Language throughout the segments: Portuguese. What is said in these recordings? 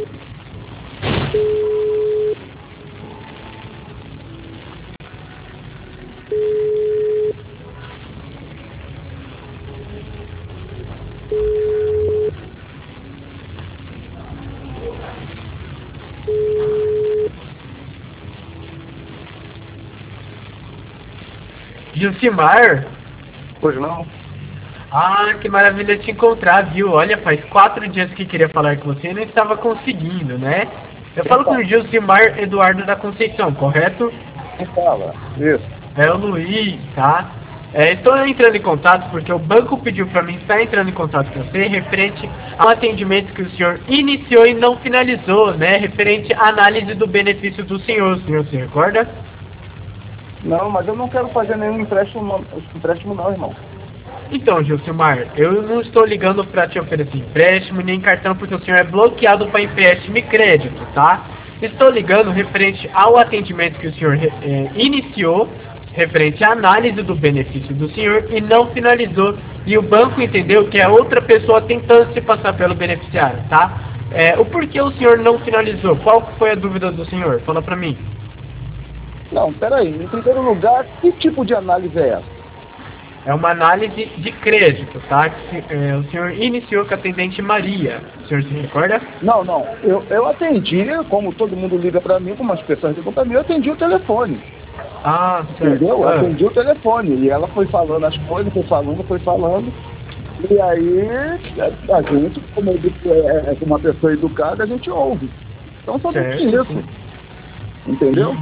Gilcimar? Pois não? Ah, que maravilha te encontrar, viu? Olha, faz 4 dias que queria falar com você e não estava conseguindo, né? Eu falo com o Gilcimar Eduardo da Conceição, correto? Quem fala? Isso. É o Luiz, tá? Estou entrando em contato porque o banco pediu para mim estar entrando em contato com você referente ao atendimento que o senhor iniciou e não finalizou, né? Referente à análise do benefício do senhor, o senhor se recorda? Não, mas eu não quero fazer nenhum empréstimo não, irmão. Então, Gilcimar, eu não estou ligando para te oferecer empréstimo nem cartão porque o senhor é bloqueado para empréstimo e crédito, tá? Estou ligando referente ao atendimento que o senhor iniciou, referente à análise do benefício do senhor e não finalizou. E o banco entendeu que é outra pessoa tentando se passar pelo beneficiário, tá? O porquê o senhor não finalizou? Qual foi a dúvida do senhor? Fala para mim. Não, peraí. Em primeiro lugar, que tipo de análise é essa? É uma análise de crédito, tá? O senhor iniciou com a atendente Maria. O senhor se recorda? Não. Eu atendi, como todo mundo liga para mim, como as pessoas ligam para mim, eu atendi o telefone. Ah, certo. Entendeu? Eu atendi o telefone. E ela foi falando as coisas, foi falando. E aí, a gente, como eu disse, é uma pessoa educada, a gente ouve. Então, só isso. Sim. Entendeu?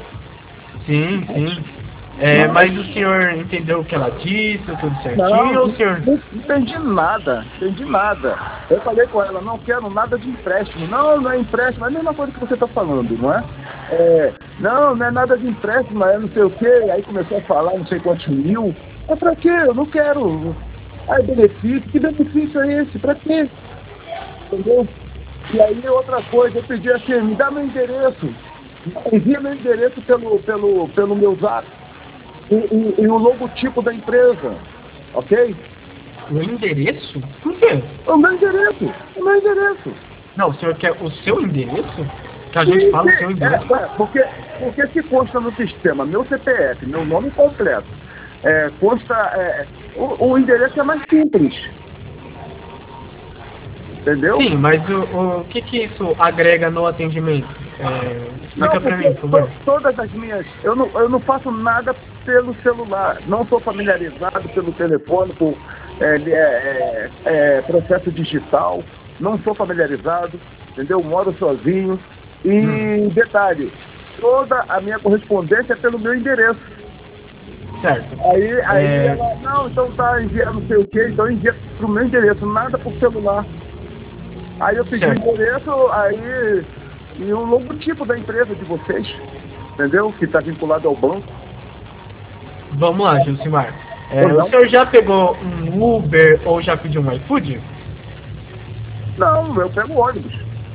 Sim. Mas o senhor entendeu o que ela disse, tudo certinho, não, ou o senhor... Não entendi nada. Eu falei com ela, não quero nada de empréstimo. Não é empréstimo, é a mesma coisa que você está falando, não é? Não é nada de empréstimo, é não sei o quê. Aí começou a falar não sei quantos mil. Mas pra quê? Eu não quero. Aí benefício, que benefício é esse? Pra quê? Entendeu? E aí outra coisa, eu pedi assim, me dá meu endereço. Envia meu endereço pelo meu zap. E o logotipo da empresa, ok? O endereço? Por quê? O meu endereço. Não, o senhor quer o seu endereço? Que a gente fala o seu endereço? Porque se consta no sistema meu CPF, meu nome completo, o endereço é mais simples. Entendeu? Sim, mas o que isso agrega no atendimento? Explica pra mim, por favor. Todas as minhas... Eu não faço nada pelo celular. Não sou familiarizado pelo telefone, com processo digital. Não sou familiarizado, entendeu? Moro sozinho. E, detalhe, toda a minha correspondência é pelo meu endereço. Certo. Aí ela, não, então tá enviando não sei o quê, então envia pro meu endereço, nada por celular. Aí eu pedi o endereço, e o logotipo da empresa de vocês, entendeu? Que está vinculado ao banco. Vamos lá, Gilcimar. O senhor já pegou um Uber ou já pediu um iFood? Não, eu pego ônibus.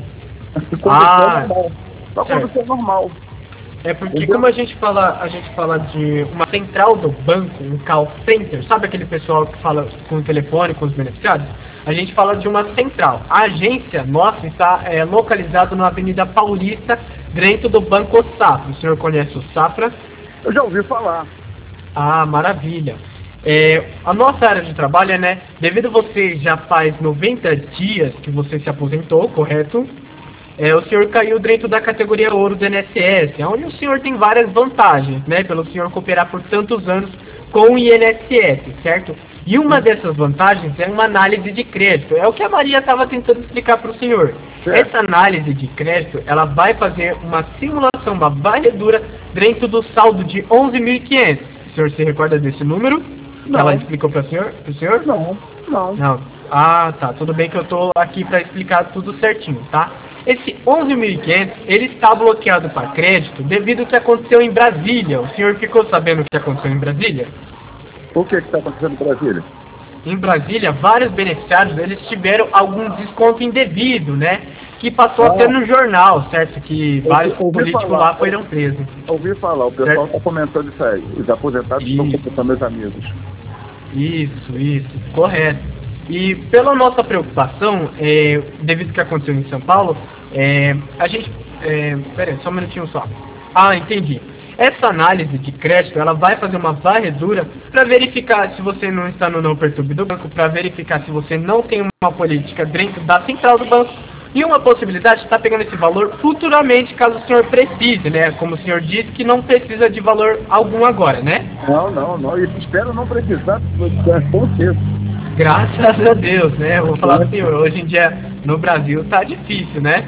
Condução normal. É porque como a gente fala de uma central do banco, um call center, sabe aquele pessoal que fala com o telefone, com os beneficiários? A gente fala de uma central. A agência nossa está localizada na Avenida Paulista, dentro do Banco Safra. O senhor conhece o Safra? Eu já ouvi falar. Ah, maravilha. A nossa área de trabalho devido a você já faz 90 dias que você se aposentou, correto? O senhor caiu dentro da categoria ouro do INSS, onde o senhor tem várias vantagens, pelo senhor cooperar por tantos anos com o INSS, certo? E uma dessas vantagens é uma análise de crédito. É o que a Maria estava tentando explicar para o senhor. Essa análise de crédito, ela vai fazer uma simulação, uma varredura dentro do saldo de 11.500. O senhor se recorda desse número? Não. Ela explicou para o senhor? Não. Ah, tá. Tudo bem que eu estou aqui para explicar tudo certinho, tá? Esse 11.500, ele está bloqueado para crédito devido ao que aconteceu em Brasília. O senhor ficou sabendo o que aconteceu em Brasília? O que está acontecendo em Brasília? Em Brasília, vários beneficiários, eles tiveram algum desconto indevido, que passou a ser no jornal, certo? Que vários políticos lá foram presos. Ouvi falar, o pessoal está comentando isso aí. Os aposentados estão comentando, meus amigos. Isso, correto. E pela nossa preocupação, devido ao que aconteceu em São Paulo, a gente... peraí, só um minutinho só. Ah, entendi. Essa análise de crédito, ela vai fazer uma varredura para verificar se você não está no não perturbe do banco, para verificar se você não tem uma política dentro da central do banco, e uma possibilidade de estar pegando esse valor futuramente, caso o senhor precise, né? Como o senhor disse, que não precisa de valor algum agora, né? Não. Eu espero não precisar tão cedo. Graças a Deus, né? Eu vou falar pro senhor, hoje em dia no Brasil tá difícil, né?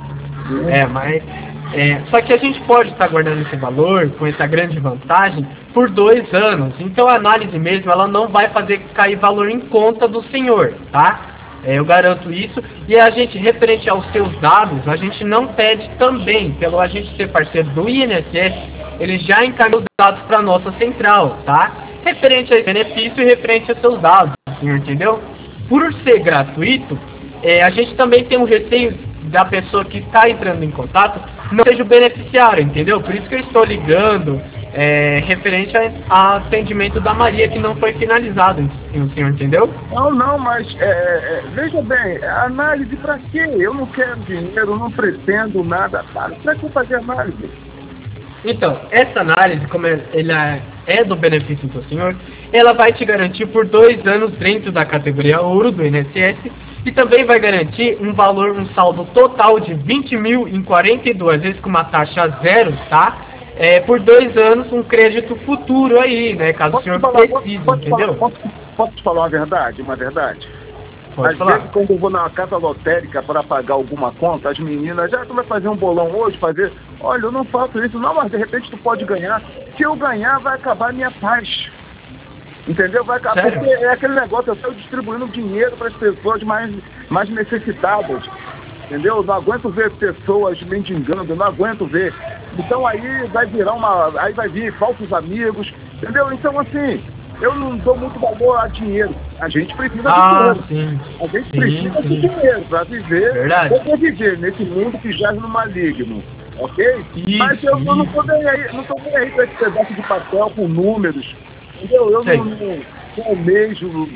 Só que a gente pode estar guardando esse valor com essa grande vantagem por 2 anos. Então a análise mesmo, ela não vai fazer cair valor em conta do senhor, tá? Eu garanto isso. E a gente, referente aos seus dados, a gente não pede também, pelo a gente ser parceiro do INSS, ele já encaminhou os dados para a nossa central, tá? Referente a esse benefício e referente aos seus dados, senhor, entendeu? Por ser gratuito, a gente também tem um receio da pessoa que está entrando em contato não seja o beneficiário, entendeu? Por isso que eu estou ligando referente ao atendimento da Maria, que não foi finalizado, o senhor entendeu? Não, mas veja bem, análise para quê? Eu não quero dinheiro, não pretendo nada. Para que fazer análise? Então, essa análise, como ela é do benefício do senhor, ela vai te garantir por 2 anos dentro da categoria ouro do INSS e também vai garantir um valor, um saldo total de 20.042 vezes com uma taxa zero, tá? Por 2 anos, um crédito futuro aí, né? Caso o senhor precise, entendeu? Posso te falar uma verdade? Pode falar. Às vezes, quando eu vou na casa lotérica para pagar alguma conta, as meninas, tu vai fazer um bolão hoje, olha, eu não faço isso, não, mas de repente tu pode ganhar. Se eu ganhar, vai acabar a minha paz. Entendeu? Vai acabar, sério? porque é aquele negócio, eu estou distribuindo dinheiro para as pessoas mais necessitadas. Entendeu? Não aguento ver pessoas mendigando, não aguento ver. Então aí vai vir falsos amigos, entendeu? Então assim, eu não dou muito valor a dinheiro. A gente precisa de dinheiro. Sim. A gente precisa de dinheiro para viver, verdade. para viver nesse mundo que jaz no maligno. Ok? Isso, mas eu não tô nem aí, para esse pedaço de papel com números. Entendeu? Eu não almejo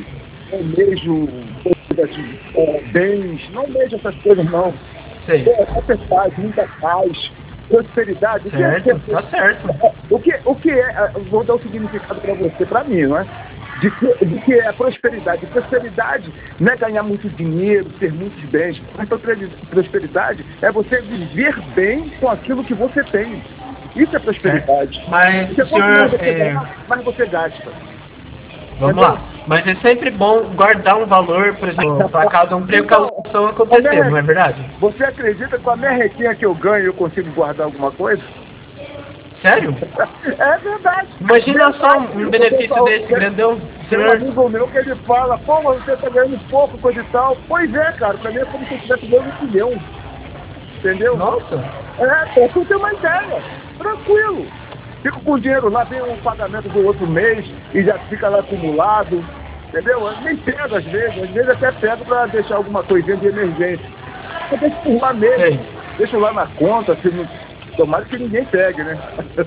bens, não almejo essas coisas não. Sei. Paz, muita paz, prosperidade. Certo, tá certo. O que é, vou dar o significado para você, para mim, não é? De que é a prosperidade. Prosperidade não é ganhar muito dinheiro, ter muitos bens, mas prosperidade é você viver bem com aquilo que você tem. Isso é prosperidade. Mas você o senhor... mas você gasta. Vamos lá. Mas é sempre bom guardar um valor, por exemplo, para caso uma precaução acontecer, não é verdade? Você acredita que com a merrequinha que eu ganho eu consigo guardar alguma coisa? Sério? É verdade. Imagina só um benefício desse grandão. Tem um amigo meu que ele fala, pô, mas você tá ganhando pouco, coisa e tal. Pois é, cara, pra mim é como se eu estivesse ganhando 1 milhão. Entendeu? Nossa. Pra tu ter uma ideia. Tranquilo. Fico com o dinheiro lá, vem um pagamento do outro mês e já fica lá acumulado. Entendeu? Eu nem pego às vezes até pego pra deixar alguma coisinha de emergência. Eu deixo por lá mesmo. Sei. Deixo lá na conta, se não... tomara que ninguém pegue, né?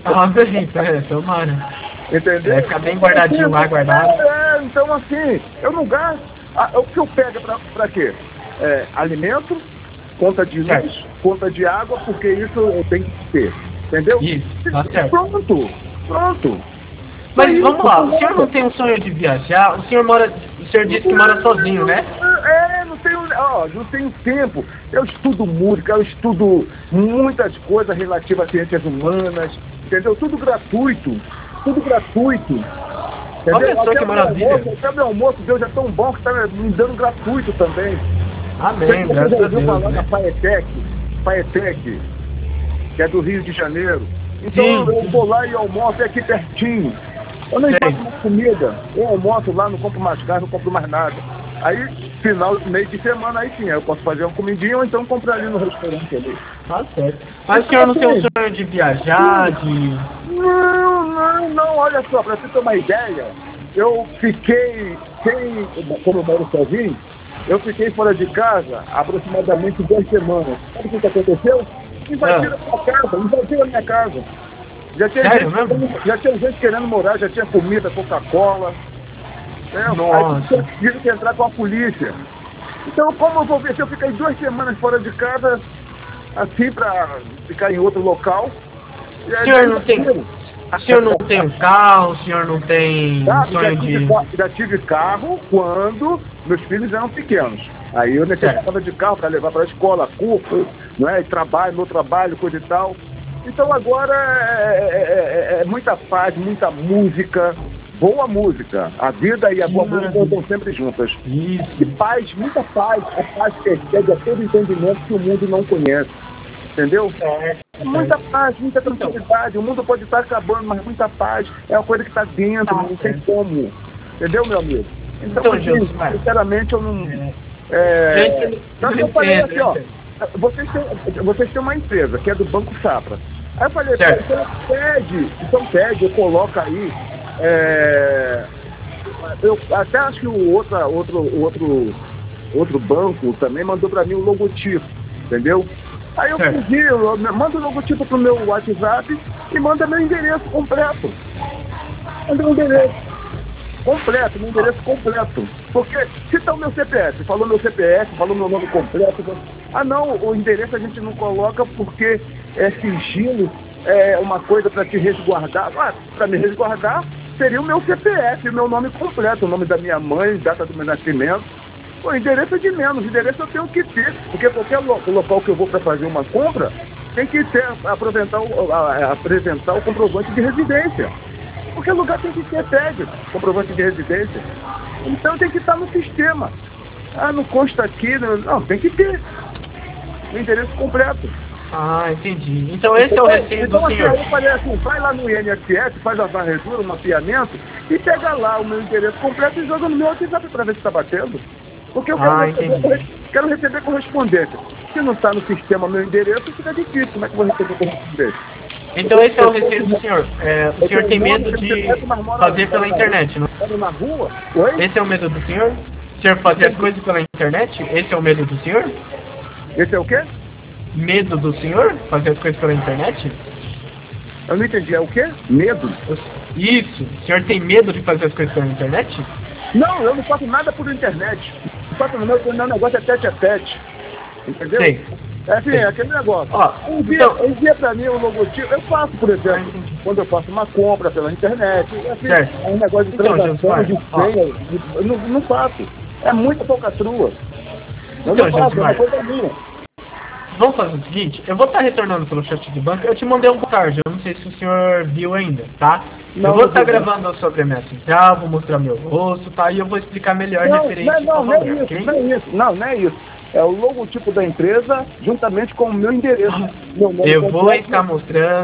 Tomara. Entendeu? Vai ficar bem guardadinho lá, guardado. Então assim, eu não gasto. O que eu pego é pra quê? Alimento, conta de luz, conta de água, porque isso eu tenho que ter. Entendeu? Isso, tá certo. Pronto. Mas vamos lá, o senhor não tem um sonho de viajar? O senhor disse que mora sozinho, né? Não tenho tempo. Eu estudo música, eu estudo muitas coisas relativas a ciências humanas, entendeu? Tudo gratuito. Entendeu? Olha só que maravilha. Até meu almoço, Deus é tão bom que está me dando gratuito também. Amém, graças a Deus. Falando da Faetec, que é do Rio de Janeiro. Então eu vou lá e almoço, é aqui pertinho. Eu nem faço mais comida. Eu almoço lá, não compro mais carne, não compro mais nada. Aí, meio de semana, aí sim, eu posso fazer uma comidinha ou então comprar ali no restaurante ali. Tá certo. Mas o senhor não tem um sonho de viajar, Não, olha só, pra você ter uma ideia, eu fiquei como eu moro sozinho, eu fiquei fora de casa aproximadamente 2 semanas. Sabe o que aconteceu? Invadiram a minha casa. Já tinha gente querendo morar, já tinha comida, Coca-Cola. Nossa. Aí tive que entrar com a polícia. Então, como eu vou ver se eu fiquei 2 semanas fora de casa, assim, pra ficar em outro local? E aí, O senhor não tem um carro, o senhor não tem sonho de... Já tive carro quando meus filhos eram pequenos. Aí eu necessitava de carro para levar para a escola, curso, não é? Trabalho, meu trabalho, coisa e tal. Então agora é muita paz, muita música, boa música. A vida e a boa música estão sempre juntas. Isso. E paz, muita paz. A paz que excede a todo entendimento que o mundo não conhece. Entendeu? Muita paz, muita tranquilidade. O mundo pode estar acabando, mas muita paz. É uma coisa que está dentro, não tem como. Entendeu, meu amigo? Então assim, sinceramente, eu não... eu falei assim, ó, vocês têm uma empresa que é do Banco Safra. Aí eu falei, então pede, coloca aí. Eu até acho que o outro banco também mandou para mim o logotipo, entendeu? Aí eu pedi, manda o logotipo pro meu WhatsApp e manda meu endereço completo. Manda meu endereço completo. Porque se tá o meu CPF, falou meu CPF, falou meu nome completo. Ah não, o endereço a gente não coloca porque é sigilo, é uma coisa para te resguardar. Ah, para me resguardar seria o meu CPF, o meu nome completo, o nome da minha mãe, data do meu nascimento. O endereço é de menos, o endereço eu tenho que ter, porque qualquer local que eu vou para fazer uma compra, tem que ter, apresentar o comprovante de residência. Qualquer lugar tem que ter comprovante de residência. Então tem que estar no sistema. Ah, não consta aqui, não, tem que ter o endereço completo. Ah, entendi. Então esse é o receio do senhor. Eu falei assim, vai lá no INSS, faz a varredura, o mapeamento, e pega lá o meu endereço completo e joga no meu WhatsApp para ver se está batendo. Porque eu quero receber correspondência. Se não está no sistema meu endereço, fica difícil. Como é que eu vou receber correspondência? Então esse é o receio do senhor. O senhor tem medo de fazer pela internet, não? Na rua? Oi? Esse é o medo do senhor? O senhor fazer as coisas pela internet? Esse é o medo do senhor? Esse é o quê? Medo do senhor? Fazer as coisas pela internet? Eu não entendi. É o quê? Medo? Isso. O senhor tem medo de fazer as coisas pela internet? Não, eu não faço nada por internet. Meu negócio é tete a tete. Entendeu? Sim. É assim, é aquele negócio. Envia pra mim o logotipo. Eu faço, por exemplo, quando eu faço uma compra pela internet. Assim, é um negócio de transação, de senha. Eu não faço. É muita falcatrua. Eu não faço, é uma coisa minha. Vamos fazer o seguinte, eu vou estar retornando pelo chat de banco, eu te mandei um card, eu não sei se o senhor viu ainda, tá? Eu vou estar gravando sobre a minha central, vou mostrar meu rosto, tá? E eu vou explicar melhor referente ao valor, ok? Não é isso. É o logotipo da empresa juntamente com o meu endereço. Eu vou estar mostrando